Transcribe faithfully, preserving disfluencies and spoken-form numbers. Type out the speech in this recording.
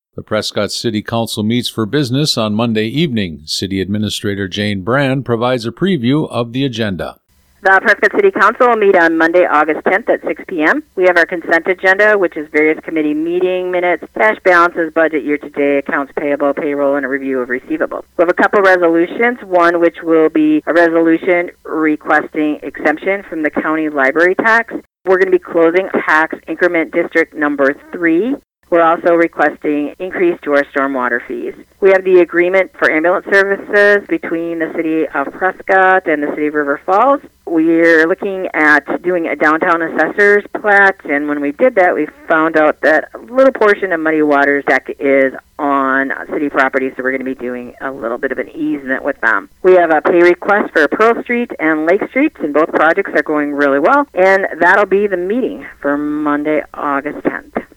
The Prescott City Council meets for business on Monday evening. City Administrator Jane Brand provides a preview of the agenda. The Prescott City Council will meet on Monday, August tenth at six p.m. We have our consent agenda, which is various committee meeting minutes, cash balances, budget year-to-date, accounts payable, payroll, and a review of receivables. We have a couple resolutions, one which will be a resolution requesting exemption from the county library tax. We're going to be closing tax increment district number three. We're also requesting increase to our stormwater fees. We have the agreement for ambulance services between the City of Prescott and the City of River Falls. We're looking at doing a downtown assessor's plat, and when we did that, we found out that a little portion of Muddy Waters deck is on city property, so we're going to be doing a little bit of an easement with them. We have a pay request for Pearl Street and Lake Street, and both projects are going really well, and that'll be the meeting for Monday, August tenth.